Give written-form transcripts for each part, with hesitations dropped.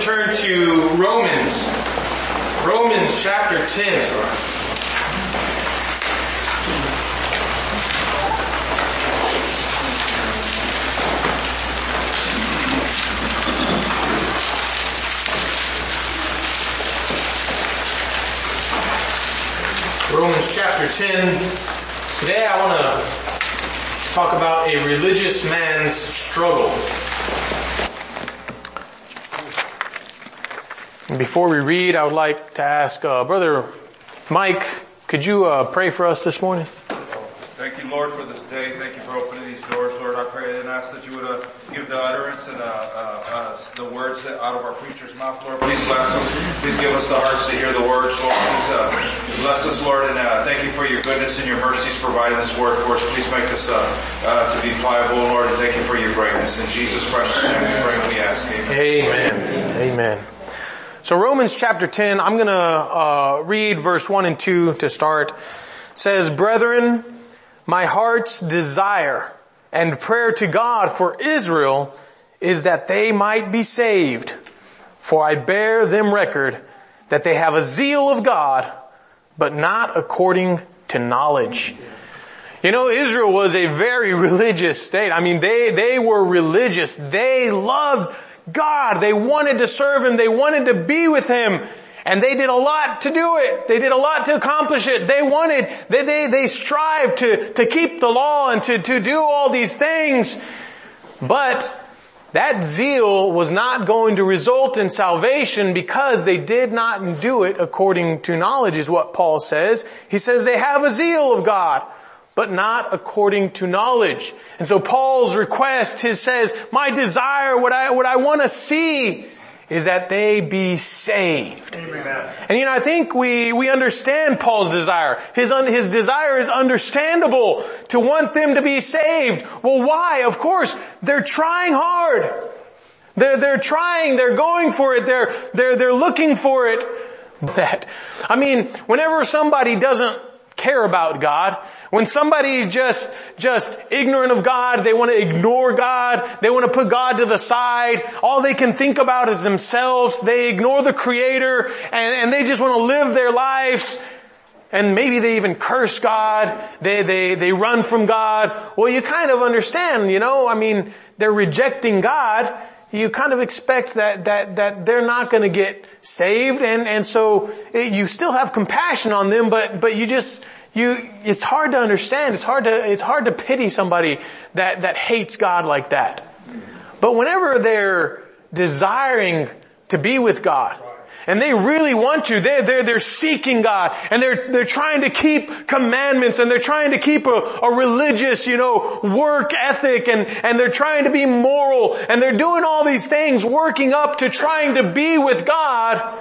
turn to Romans chapter 10. Romans chapter 10. Today I want to talk about a religious man's struggle. Before we read, I would like to ask Brother Mike, could you pray for us this morning? Thank you, Lord, for this day. Thank you for opening these doors, Lord. I pray and ask that you would give the utterance and the words out of our preacher's mouth, Lord. Please bless them. Please give us the hearts to hear the words, Lord. Please bless us, Lord, and thank you for your goodness and your mercies providing this word for us. Please make us to be pliable, Lord, and thank you for your greatness. In Jesus Christ's name we pray and we ask. Amen. Amen. So Romans chapter 10, I'm going to read verse 1 and 2 to start. It says, "Brethren, my heart's desire and prayer to God for Israel is that they might be saved. For I bear them record that they have a zeal of God, but not according to knowledge." You know, Israel was a very religious state. I mean, they were religious. They loved God. They wanted to serve Him. They wanted to be with Him. And they did a lot to do it. They did a lot to accomplish it. They strived to keep the law and to do all these things. But that zeal was not going to result in salvation because they did not do it according to knowledge, is what Paul says. He says they have a zeal of God, but not according to knowledge. And so Paul's request, he says, my desire, what I want to see is that they be saved. Amen. And I think we understand Paul's desire. His desire is understandable to want them to be saved. Well, why? Of course, they're trying hard. They're trying, they're going for it, they're looking for it. Whenever somebody doesn't care about God, when somebody's just ignorant of God, they want to ignore God, they want to put God to the side, all they can think about is themselves, they ignore the Creator, and they just want to live their lives, and maybe they even curse God, they run from God. Well, you kind of understand, they're rejecting God. You kind of expect that they're not going to get saved, and so you still have compassion on them, but it's hard to understand. It's hard to pity somebody that hates God like that. But whenever they're desiring to be with God, and they really want to, they're seeking God, and they're trying to keep commandments, and they're trying to keep a religious, work ethic, and they're trying to be moral, and they're doing all these things, working up to trying to be with God,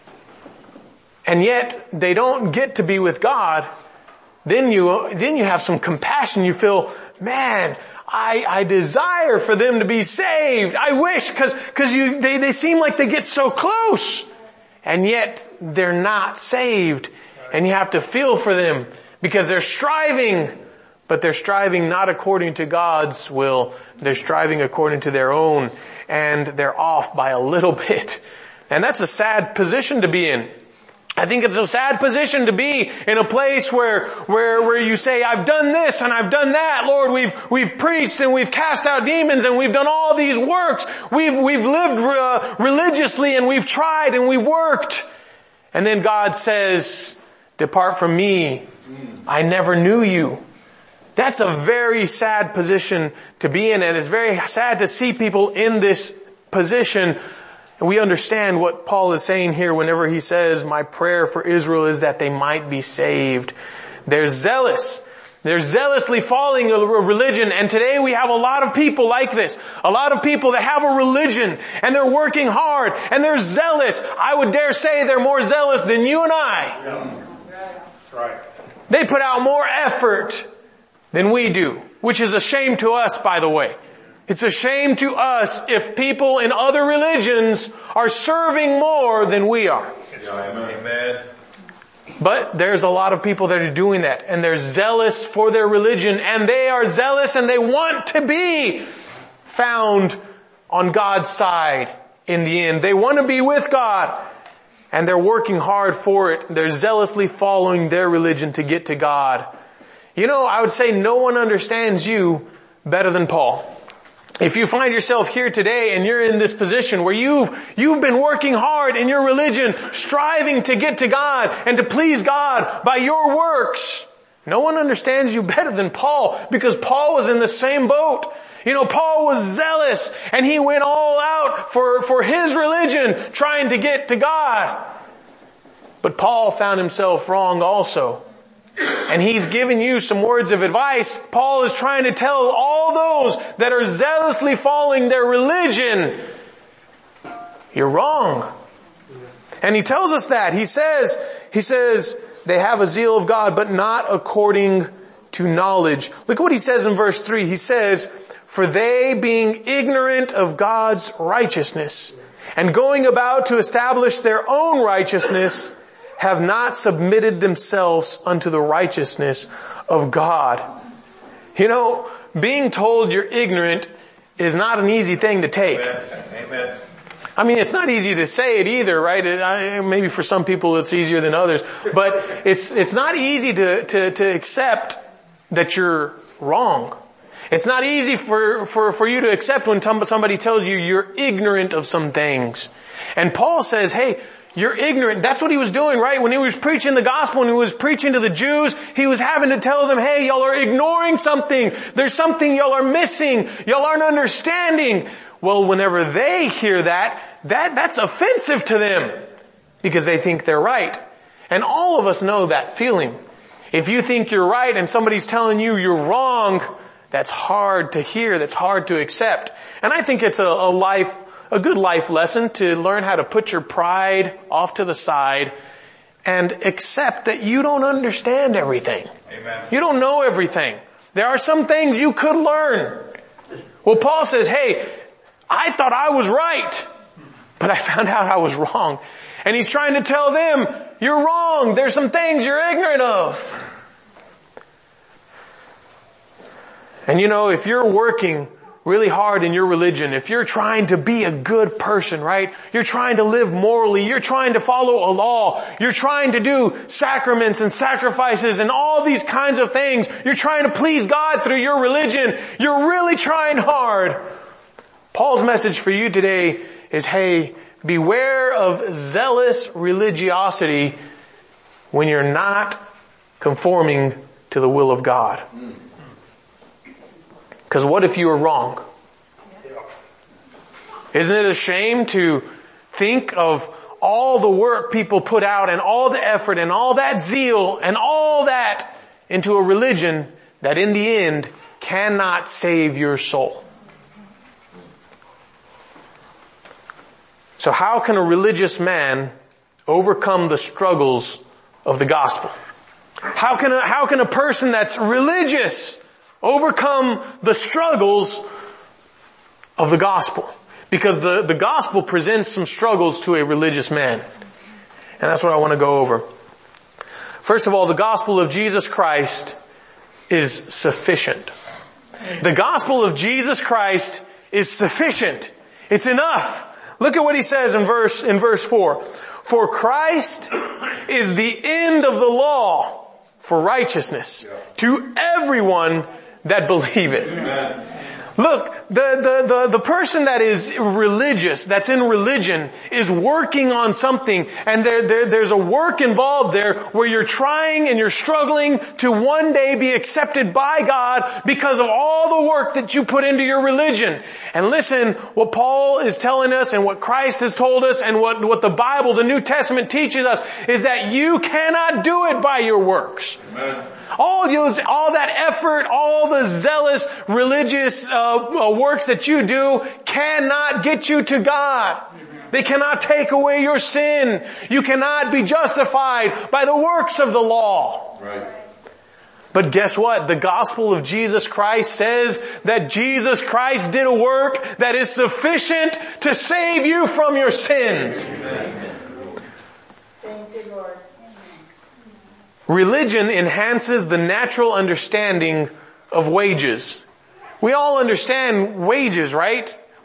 and yet they don't get to be with God. Then you have some compassion. You feel, man, I desire for them to be saved. I wish, cause they seem like they get so close. And yet they're not saved. And you have to feel for them because they're striving, but they're striving not according to God's will. They're striving according to their own, and they're off by a little bit. And that's a sad position to be in. I think it's a sad position to be in a place where you say, I've done this and I've done that. Lord, we've preached and we've cast out demons and we've done all these works. We've lived religiously and we've tried and we've worked. And then God says, depart from me. I never knew you. That's a very sad position to be in, and it's very sad to see people in this position. And we understand what Paul is saying here whenever he says, my prayer for Israel is that they might be saved. They're zealous. They're zealously following a religion, and today we have a lot of people like this. A lot of people that have a religion, and they're working hard, and they're zealous. I would dare say they're more zealous than you and I. Yeah. That's right. They put out more effort than we do, which is a shame to us, by the way. It's a shame to us if people in other religions are serving more than we are. Amen. But there's a lot of people that are doing that, and they're zealous for their religion, and they are zealous and they want to be found on God's side. in the end. They want to be with God. And they're working hard for it. They're zealously following their religion to get to God. You know, I would say no one understands you better than Paul. If you find yourself here today and you're in this position where you've been working hard in your religion, striving to get to God and to please God by your works, no one understands you better than Paul, because Paul was in the same boat. You know, Paul was zealous and he went all out for his religion, trying to get to God. But Paul found himself wrong also. And he's giving you some words of advice. Paul is trying to tell all those that are zealously following their religion, you're wrong. And he tells us that. He says, they have a zeal of God, but not according to knowledge. Look what he says in verse 3. He says, for they being ignorant of God's righteousness and going about to establish their own righteousness, have not submitted themselves unto the righteousness of God. You know, being told you're ignorant is not an easy thing to take. Amen. I mean, it's not easy to say it either, right? Maybe for some people it's easier than others, but it's not easy to accept that you're wrong. It's not easy for you to accept when somebody tells you you're ignorant of some things. And Paul says, hey, you're ignorant. That's what he was doing, right? When he was preaching the gospel, when he was preaching to the Jews, he was having to tell them, hey, y'all are ignoring something. There's something y'all are missing. Y'all aren't understanding. Well, whenever they hear that's offensive to them because they think they're right. And all of us know that feeling. If you think you're right and somebody's telling you you're wrong, that's hard to hear. That's hard to accept. And I think it's a good life lesson to learn how to put your pride off to the side and accept that you don't understand everything. Amen. You don't know everything. There are some things you could learn. Well, Paul says, hey, I thought I was right, but I found out I was wrong. And he's trying to tell them, you're wrong. There's some things you're ignorant of. And you know, if you're working really hard in your religion, if you're trying to be a good person, right? You're trying to live morally, you're trying to follow a law, you're trying to do sacraments and sacrifices and all these kinds of things. You're trying to please God through your religion. You're really trying hard. Paul's message for you today is, hey, beware of zealous religiosity when you're not conforming to the will of God. Because what if you were wrong? Isn't it a shame to think of all the work people put out and all the effort and all that zeal and all that into a religion that in the end cannot save your soul? So how can a religious man overcome the struggles of the gospel? How can a person that's religious overcome the struggles of the gospel? Because the gospel presents some struggles to a religious man. And that's what I want to go over. First of all, the gospel of Jesus Christ is sufficient. The gospel of Jesus Christ is sufficient. It's enough. Look at what he says in verse 4. For Christ is the end of the law for righteousness to everyone that believeth. Amen. Look, the person that is religious, that's in religion, is working on something, and there's a work involved there where you're trying and you're struggling to one day be accepted by God because of all the work that you put into your religion. And listen, what Paul is telling us and what Christ has told us and what the Bible, the New Testament teaches us is that you cannot do it by your works. Amen. All that effort, all the zealous religious works that you do cannot get you to God. They cannot take away your sin. You cannot be justified by the works of the law. Right. But guess what? The gospel of Jesus Christ says that Jesus Christ did a work that is sufficient to save you from your sins. Amen. Thank you, Lord. Religion enhances the natural understanding of wages. We all understand wages, right?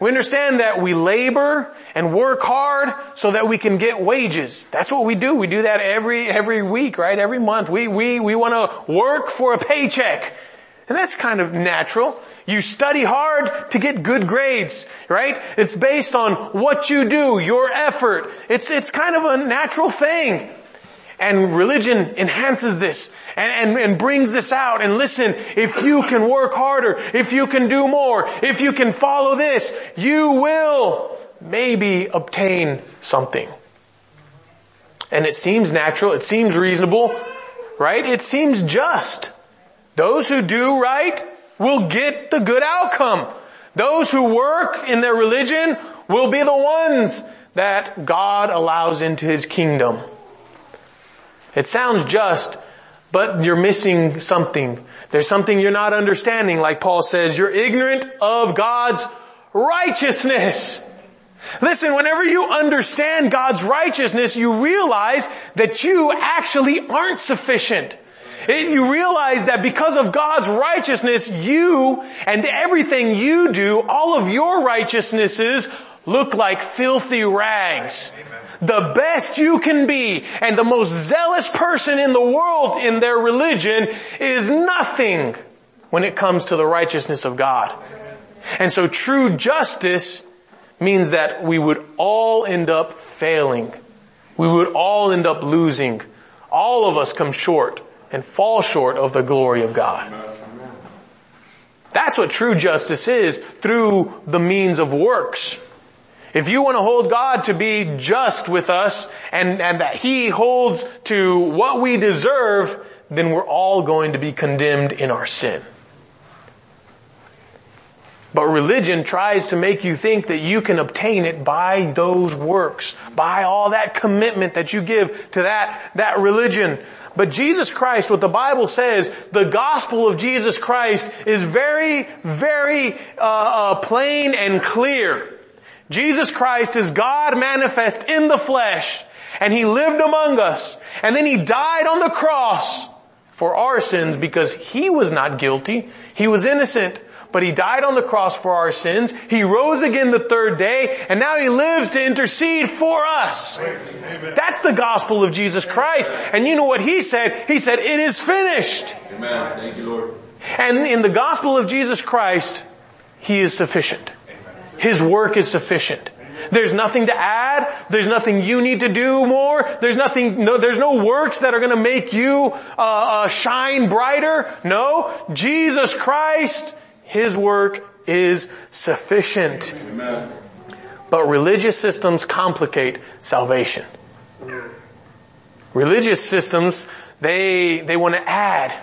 We understand that we labor and work hard so that we can get wages. That's what we do. We do that every week, right? Every month. We want to work for a paycheck. And that's kind of natural. You study hard to get good grades, right? It's based on what you do, your effort. It's kind of a natural thing. And religion enhances this and brings this out. And listen, if you can work harder, if you can do more, if you can follow this, you will maybe obtain something. And it seems natural, it seems reasonable, right? It seems just. Those who do right will get the good outcome. Those who work in their religion will be the ones that God allows into His kingdom. It sounds just, but you're missing something. There's something you're not understanding. Like Paul says, you're ignorant of God's righteousness. Listen, whenever you understand God's righteousness, you realize that you actually aren't sufficient. You realize that because of God's righteousness, you and everything you do, all of your righteousnesses look like filthy rags. Amen. The best you can be and the most zealous person in the world in their religion is nothing when it comes to the righteousness of God. And so true justice means that we would all end up failing. We would all end up losing. All of us come short and fall short of the glory of God. That's what true justice is, through the means of works. If you want to hold God to be just with us and that He holds to what we deserve, then we're all going to be condemned in our sin. But religion tries to make you think that you can obtain it by those works, by all that commitment that you give to that religion. But Jesus Christ, what the Bible says, the gospel of Jesus Christ is very, very plain and clear. Jesus Christ is God manifest in the flesh, and He lived among us, and then He died on the cross for our sins because He was not guilty. He was innocent, but He died on the cross for our sins. He rose again the third day, and now He lives to intercede for us. Amen. That's the gospel of Jesus Christ. And you know what He said? He said, it is finished. Amen. Thank you, Lord. And in the gospel of Jesus Christ, He is sufficient. His work is sufficient. There's nothing to add. There's nothing you need to do more. There's no works that are going to make you shine brighter. No, Jesus Christ, His work is sufficient. Amen. But religious systems complicate salvation. Religious systems, they want to add.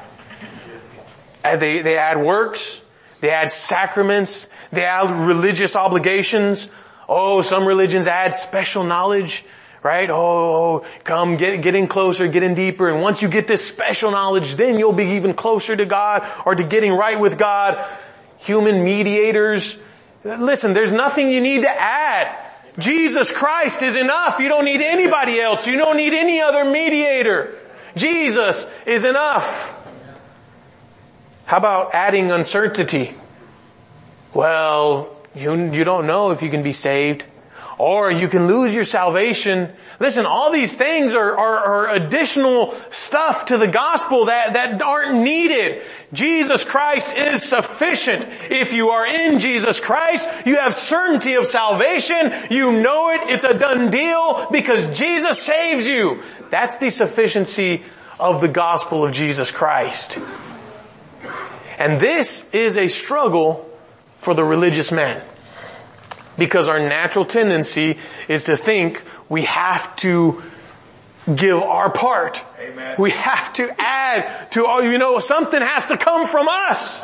They add works. They add sacraments. They add religious obligations. Oh, some religions add special knowledge, right? Oh, come get in closer, get in deeper. And once you get this special knowledge, then you'll be even closer to God or to getting right with God. Human mediators. Listen, there's nothing you need to add. Jesus Christ is enough. You don't need anybody else. You don't need any other mediator. Jesus is enough. How about adding uncertainty? Well, you don't know if you can be saved, or you can lose your salvation. Listen, all these things are additional stuff to the gospel that aren't needed. Jesus Christ is sufficient. If you are in Jesus Christ, you have certainty of salvation. You know it. It's a done deal because Jesus saves you. That's the sufficiency of the gospel of Jesus Christ. And this is a struggle for the religious man. Because our natural tendency is to think we have to give our part. Amen. We have to add to, something has to come from us.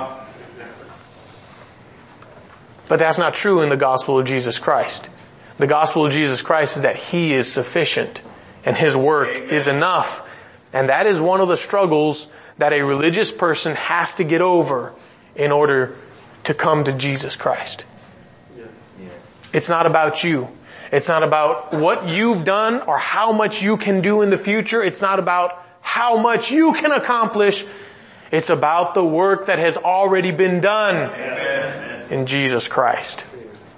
But that's not true in the gospel of Jesus Christ. The gospel of Jesus Christ is that He is sufficient and His work is enough. And that is one of the struggles that a religious person has to get over in order to come to Jesus Christ. It's not about you. It's not about what you've done or how much you can do in the future. It's not about how much you can accomplish. It's about the work that has already been done in Jesus Christ.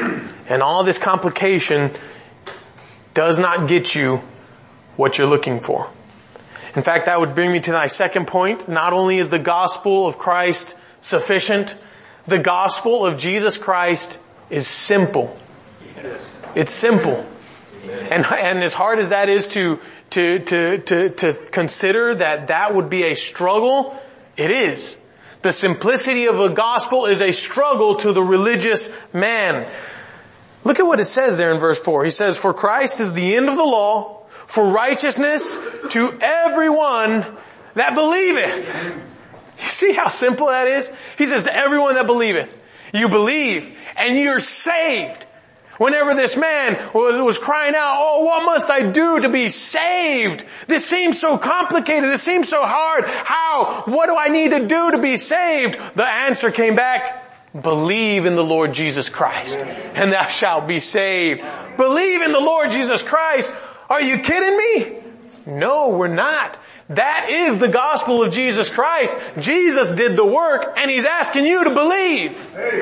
And all this complication does not get you what you're looking for. In fact, that would bring me to my second point. Not only is the gospel of Christ sufficient, the gospel of Jesus Christ is simple. It's simple. And as hard as that is to consider that would be a struggle, it is. The simplicity of the gospel is a struggle to the religious man. Look at what it says there in verse 4. He says, "For Christ is the end of the law, for righteousness to everyone that believeth." You see how simple that is? He says, to everyone that believeth. You believe and you're saved. Whenever this man was crying out, "Oh, what must I do to be saved? This seems so complicated. This seems so hard. How? What do I need to do to be saved?" The answer came back, believe in the Lord Jesus Christ, and thou shalt be saved. Believe in the Lord Jesus Christ. Are you kidding me? No, we're not. That is the gospel of Jesus Christ. Jesus did the work, and He's asking you to believe.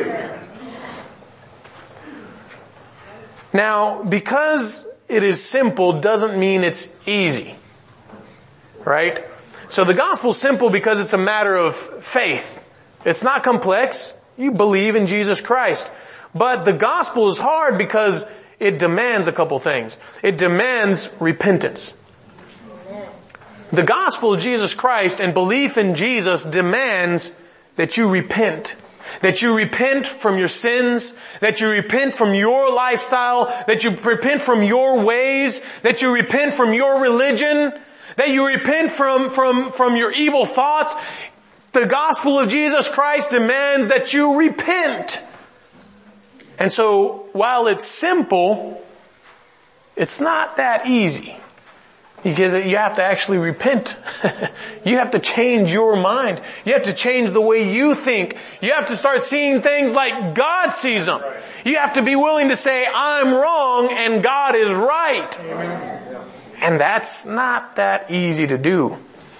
Now, because it is simple doesn't mean it's easy. Right? So the gospel's simple because it's a matter of faith. It's not complex. You believe in Jesus Christ. But the gospel is hard because it demands a couple things. It demands repentance. The gospel of Jesus Christ and belief in Jesus demands that you repent. That you repent from your sins, that you repent from your lifestyle, that you repent from your ways, that you repent from your religion, that you repent from your evil thoughts. The gospel of Jesus Christ demands that you repent. And so, while it's simple, it's not that easy. Because you have to actually repent. You have to change your mind. You have to change the way you think. You have to start seeing things like God sees them. You have to be willing to say, I'm wrong and God is right. And that's not that easy to do.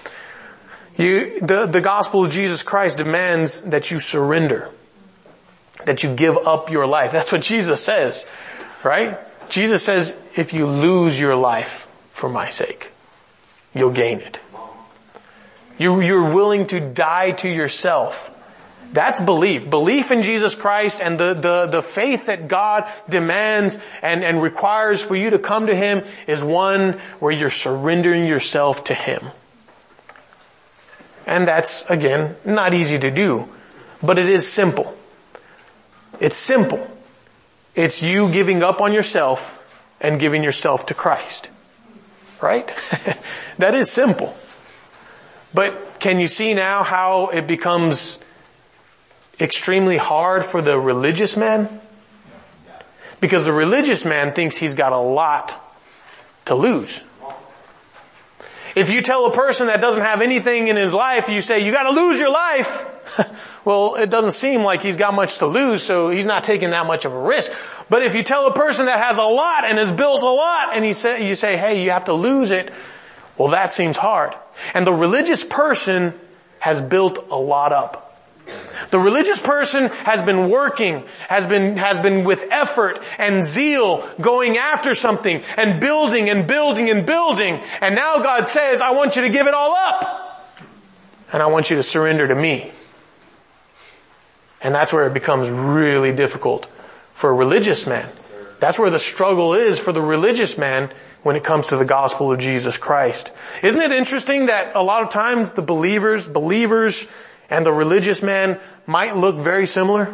The gospel of Jesus Christ demands that you surrender. That you give up your life. That's what Jesus says, right? Jesus says, if you lose your life for my sake, you'll gain it. You're willing to die to yourself. That's belief. Belief in Jesus Christ and the faith that God demands and requires for you to come to Him is one where you're surrendering yourself to Him. And that's, again, not easy to do, but it is simple. It's simple. It's you giving up on yourself and giving yourself to Christ. Right? That is simple. But can you see now how it becomes extremely hard for the religious man? Because the religious man thinks he's got a lot to lose. If you tell a person that doesn't have anything in his life, you say, you gotta lose your life. Well, it doesn't seem like he's got much to lose, so he's not taking that much of a risk. But if you tell a person that has a lot and has built a lot, and you say, hey, you have to lose it, well, that seems hard. And the religious person has built a lot up. The religious person has been working, has been with effort and zeal going after something and building and building and building. And now God says, I want you to give it all up. And I want you to surrender to me. And that's where it becomes really difficult for a religious man. That's where the struggle is for the religious man when it comes to the gospel of Jesus Christ. Isn't it interesting that a lot of times the believers and the religious man might look very similar?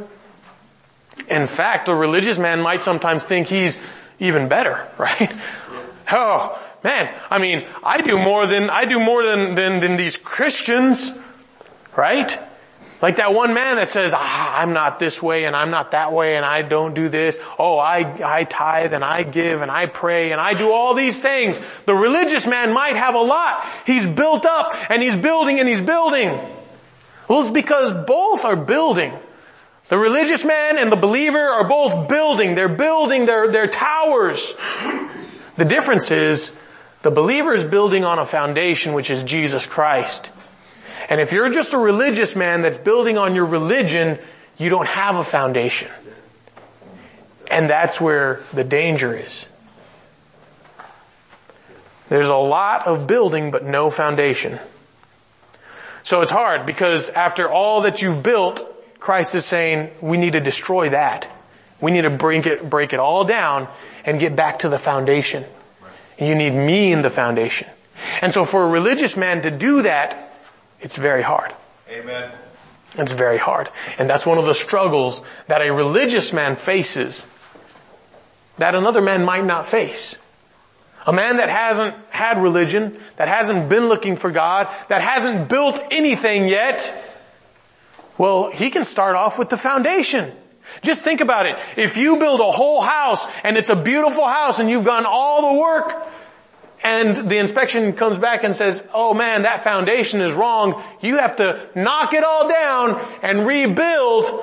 In fact, the religious man might sometimes think he's even better, right? Oh, man, I mean, I do more than these Christians, right? Like that one man that says, I'm not this way and I'm not that way and I don't do this. Oh, I tithe and I give and I pray and I do all these things. The religious man might have a lot. He's built up and he's building and he's building. Well, it's because both are building. The religious man and the believer are both building. They're building their towers. The difference is the believer is building on a foundation which is Jesus Christ. And if you're just a religious man that's building on your religion, you don't have a foundation. And that's where the danger is. There's a lot of building, but no foundation. So it's hard because after all that you've built, Christ is saying, we need to destroy that. We need to break it all down and get back to the foundation. And you need me in the foundation. And so for a religious man to do that, it's very hard. Amen. It's very hard. And that's one of the struggles that a religious man faces that another man might not face. A man that hasn't had religion, that hasn't been looking for God, that hasn't built anything yet, well, he can start off with the foundation. Just think about it. If you build a whole house and it's a beautiful house and you've done all the work and the inspection comes back and says, oh man, that foundation is wrong, you have to knock it all down and rebuild,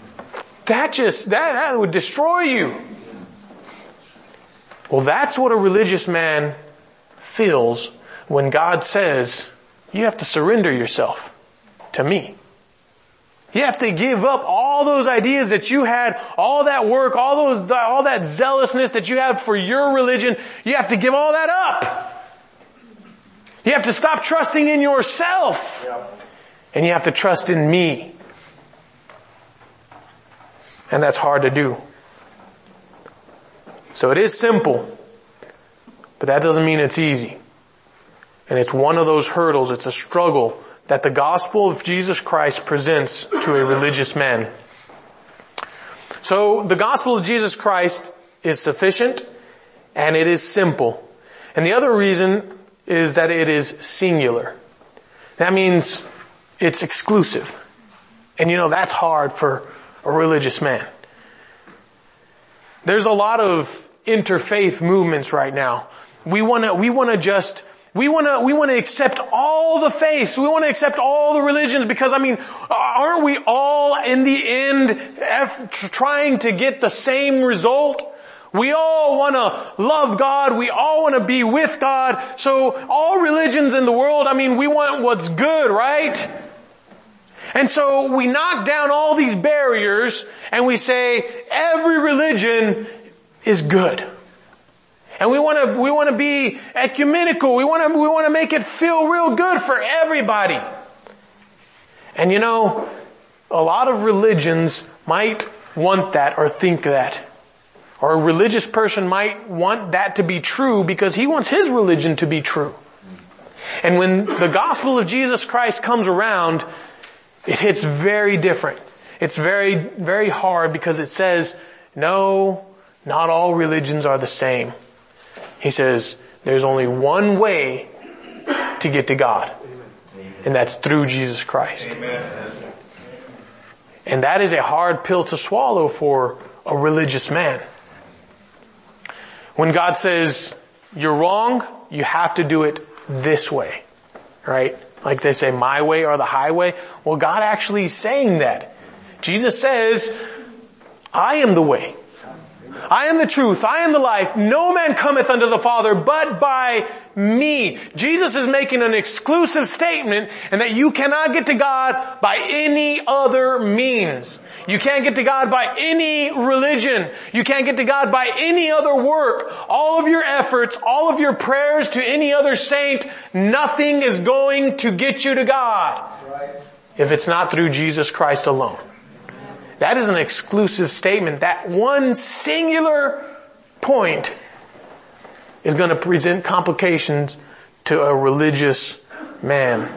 that would destroy you. Well, that's what a religious man feels when God says, you have to surrender yourself to me. You have to give up all those ideas that you had, all that work, all that zealousness that you had for your religion. You have to give all that up. You have to stop trusting in yourself. And you have to trust in me. And that's hard to do. So it is simple, but that doesn't mean it's easy. And it's one of those hurdles, it's a struggle that the gospel of Jesus Christ presents to a religious man. So the gospel of Jesus Christ is sufficient and it is simple. And the other reason is that it is singular. That means it's exclusive. And you know, that's hard for a religious man. There's a lot of interfaith movements right now. We want to accept all the faiths. We want to accept all the religions because, aren't we all in the end trying to get the same result? We all want to love God. We all want to be with God. So all religions in the world, we want what's good, right? And so we knock down all these barriers and we say every religion is good. And we want to be ecumenical. We want to make it feel real good for everybody. And you know, a lot of religions might want that or think that. Or a religious person might want that to be true because he wants his religion to be true. And when the gospel of Jesus Christ comes around, it hits very different. It's very, very hard because it says, no, not all religions are the same. He says, there's only one way to get to God. And that's through Jesus Christ. Amen. And that is a hard pill to swallow for a religious man. When God says, you're wrong, you have to do it this way. Right? Like they say, my way or the highway. Well, God actually is saying that. Jesus says, I am the way. I am the truth. I am the life. No man cometh unto the Father but by me. Jesus is making an exclusive statement and that you cannot get to God by any other means. You can't get to God by any religion. You can't get to God by any other work. All of your efforts, all of your prayers to any other saint, nothing is going to get you to God if it's not through Jesus Christ alone. That is an exclusive statement. That one singular point is going to present complications to a religious man.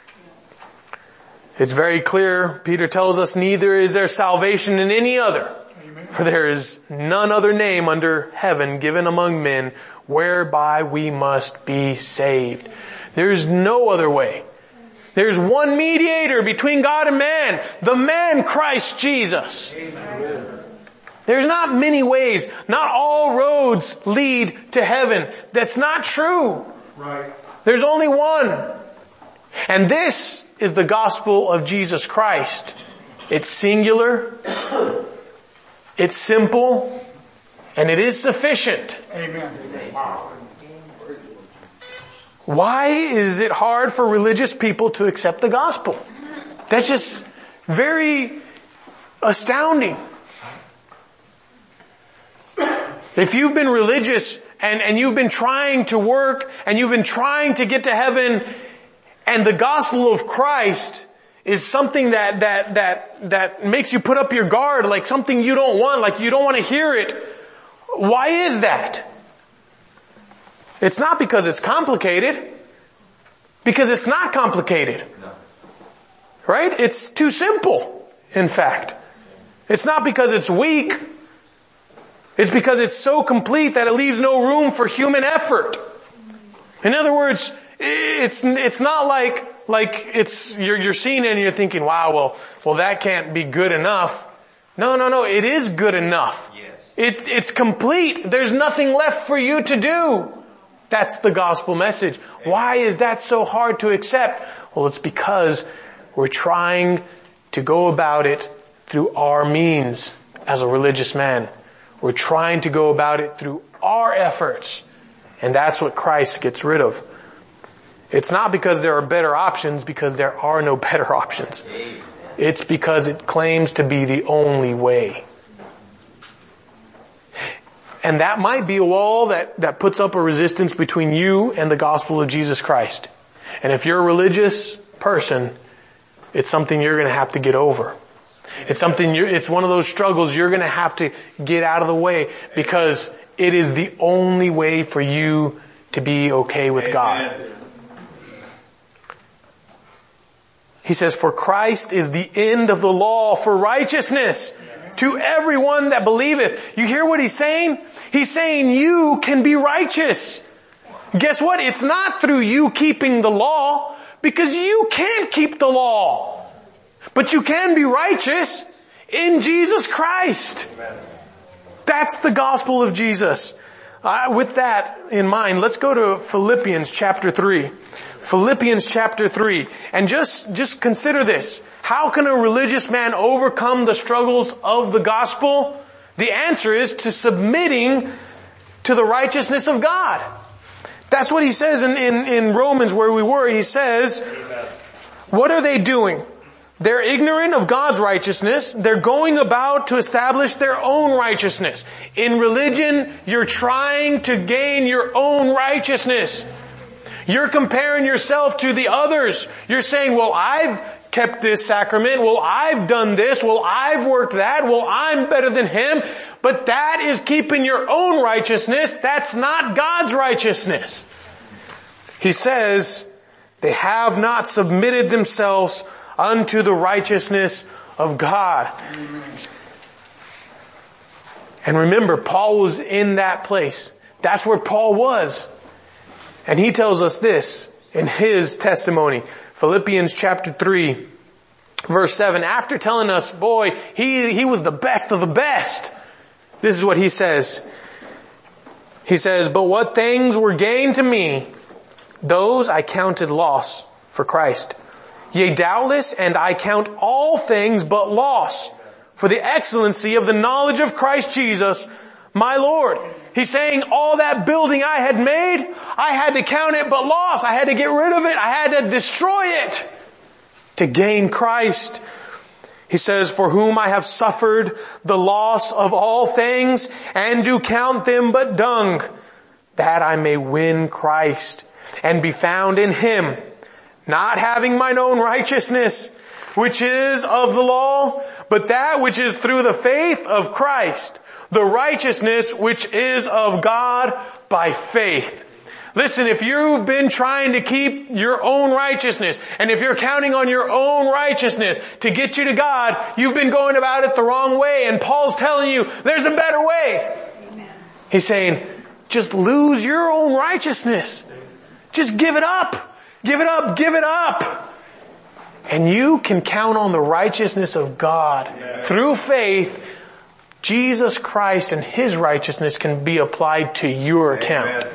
It's very clear. Peter tells us, neither is there salvation in any other. For there is none other name under heaven given among men whereby we must be saved. There is no other way. There's one mediator between God and man, the man Christ Jesus. Amen. There's not many ways. Not all roads lead to heaven. That's not true. Right. There's only one. And this is the gospel of Jesus Christ. It's singular. It's simple. And it is sufficient. Amen. Why is it hard for religious people to accept the gospel? That's just very astounding. If you've been religious and you've been trying to work and you've been trying to get to heaven, and the gospel of Christ is something that makes you put up your guard, like something you don't want, like you don't want to hear it, why is that? It's not because it's complicated. Because it's not complicated. Right? It's too simple, in fact. It's not because it's weak. It's because it's so complete that it leaves no room for human effort. In other words, it's not like you're seeing it and you're thinking, wow, well that can't be good enough. No, it is good enough. Yes. It's complete. There's nothing left for you to do. That's the gospel message. Why is that so hard to accept? Well, it's because we're trying to go about it through our means as a religious man. We're trying to go about it through our efforts. And that's what Christ gets rid of. It's not because there are better options, because there are no better options. It's because it claims to be the only way. And that might be a wall that puts up a resistance between you and the gospel of Jesus Christ. And if you're a religious person, it's something you're going to have to get over. It's one of those struggles you're going to have to get out of the way, because it is the only way for you to be okay with God. He says, for Christ is the end of the law for righteousness to everyone that believeth. You hear what he's saying? He's saying you can be righteous. Guess what? It's not through you keeping the law, because you can't keep the law. But you can be righteous in Jesus Christ. That's the gospel of Jesus. With that in mind, let's go to Philippians chapter 3. Philippians chapter 3. And just consider this. How can a religious man overcome the struggles of the gospel? The answer is to submitting to the righteousness of God. That's what he says in Romans, where we were. He says, what are they doing? They're ignorant of God's righteousness. They're going about to establish their own righteousness. In religion, you're trying to gain your own righteousness. You're comparing yourself to the others. You're saying, well, I've kept this sacrament. Well, I've done this. Well, I've worked that. Well, I'm better than him. But that is keeping your own righteousness. That's not God's righteousness. He says, they have not submitted themselves unto the righteousness of God. And remember, Paul was in that place. That's where Paul was. And he tells us this in his testimony. Philippians chapter 3, verse 7. After telling us, boy, he was the best of the best. This is what he says. He says, but what things were gained to me, those I counted loss for Christ. Yea, doubtless, and I count all things but loss for the excellency of the knowledge of Christ Jesus, my Lord. He's saying all that building I had made, I had to count it but loss. I had to get rid of it. I had to destroy it to gain Christ. He says, for whom I have suffered the loss of all things, and do count them but dung, that I may win Christ and be found in him, not having mine own righteousness, which is of the law, but that which is through the faith of Christ, the righteousness which is of God by faith. Listen, if you've been trying to keep your own righteousness, and if you're counting on your own righteousness to get you to God, you've been going about it the wrong way. And Paul's telling you, there's a better way. Amen. He's saying, just lose your own righteousness. Just give it up. Give it up. Give it up. And you can count on the righteousness of God. Amen. Through faith, Jesus Christ and his righteousness can be applied to your account. Amen.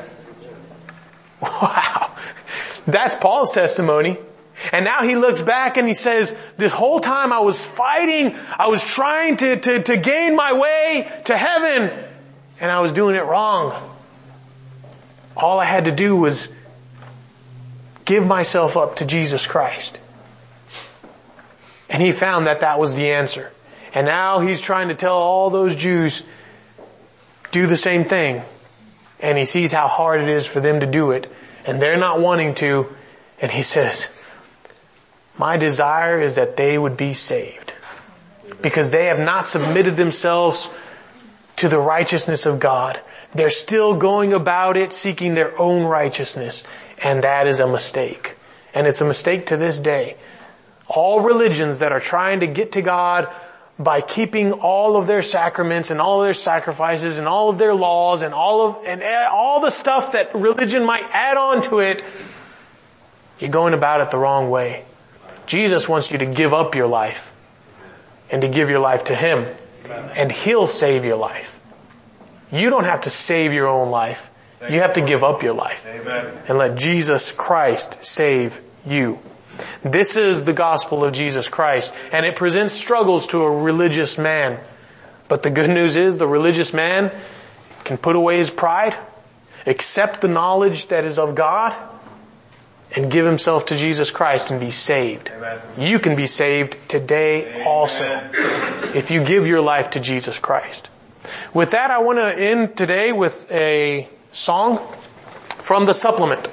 Wow. That's Paul's testimony. And now he looks back and he says, this whole time I was fighting, I was trying to gain my way to heaven, and I was doing it wrong. All I had to do was give myself up to Jesus Christ. And he found that was the answer. And now he's trying to tell all those Jews, do the same thing. And he sees how hard it is for them to do it. And they're not wanting to. And he says, my desire is that they would be saved. Because they have not submitted themselves to the righteousness of God. They're still going about it seeking their own righteousness. And that is a mistake. And it's a mistake to this day. All religions that are trying to get to God by keeping all of their sacraments and all of their sacrifices and all of their laws and all the stuff that religion might add on to it, you're going about it the wrong way. Jesus wants you to give up your life and to give your life to Him. And He'll save your life. You don't have to save your own life. You have to give up your life. And let Jesus Christ save you. This is the gospel of Jesus Christ. And it presents struggles to a religious man. But the good news is the religious man can put away his pride, accept the knowledge that is of God, and give himself to Jesus Christ and be saved. Amen. You can be saved today also if you give your life to Jesus Christ. With that, I want to end today with a song from the supplement.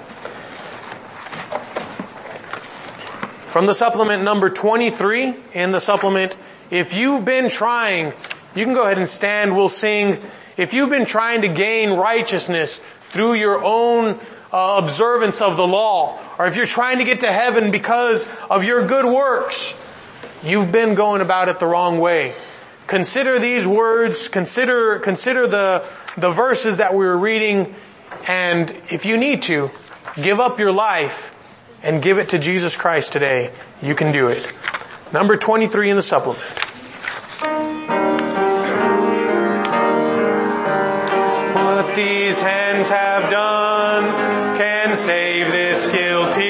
From the supplement number 23 in the supplement, if you've been trying, you can go ahead and stand, we'll sing. If you've been trying to gain righteousness through your own observance of the law, or if you're trying to get to heaven because of your good works, you've been going about it the wrong way. Consider these words, consider the verses that we were reading, and if you need to, give up your life and give it to Jesus Christ today. You can do it. Number 23 in the supplement. What these hands have done can save this guilty